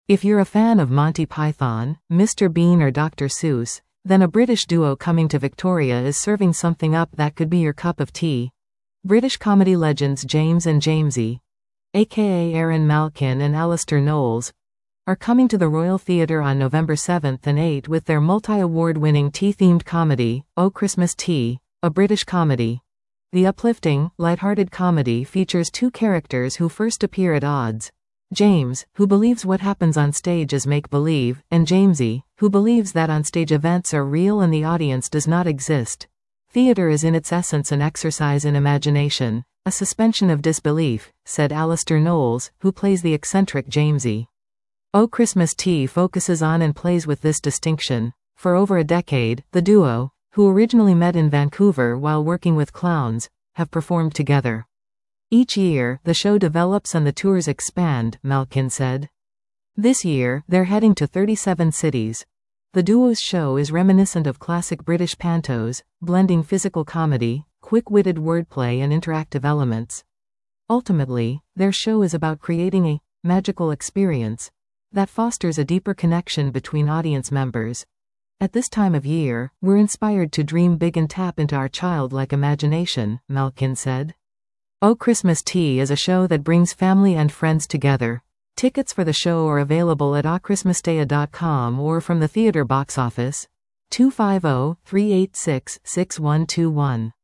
If you're a fan of Monty Python, Mr. Bean or Dr. Seuss, then a British duo coming to Victoria is serving something up that could be your cup of tea. British comedy legends James and Jamesy, aka Aaron Malkin and Alistair Knowles, are coming to the Royal Theatre on November 7th and 8th with their multi-award-winning tea-themed comedy, Oh Christmas Tea, a British comedy. The uplifting, light-hearted comedy features two characters who first appear at odds. James, who believes what happens on stage is make-believe, and Jamesy, who believes that on-stage events are real and the audience does not exist. Theatre is in its essence an exercise in imagination, a suspension of disbelief, said Alistair Knowles, who plays the eccentric Jamesy. Oh Christmas Tea focuses on and plays with this distinction. For over a decade, the duo, who originally met in Vancouver while working with clowns, have performed together. Each year, the show develops and the tours expand, Malkin said. This year, they're heading to 37 cities. The duo's show is reminiscent of classic British pantos, blending physical comedy, quick-witted wordplay and interactive elements. Ultimately, their show is about creating a magical experience that fosters a deeper connection between audience members. At this time of year, we're inspired to dream big and tap into our childlike imagination, Malkin said. Oh Christmas Tea is a show that brings family and friends together. Tickets for the show are available at ochrismastea.com or from the theatre box office, 250-386-6121.